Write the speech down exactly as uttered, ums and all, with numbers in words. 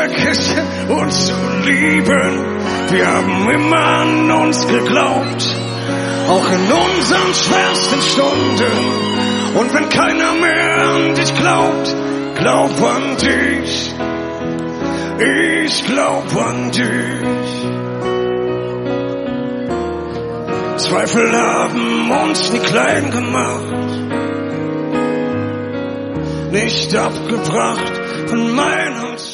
vergessen, uns zu lieben. Wir haben immer an uns geglaubt, auch in unseren schwersten Stunden. Und wenn keiner mehr an dich glaubt, glaub an dich. Ich glaub an dich. Zweifel haben uns nie klein gemacht, nicht abgebracht von meinem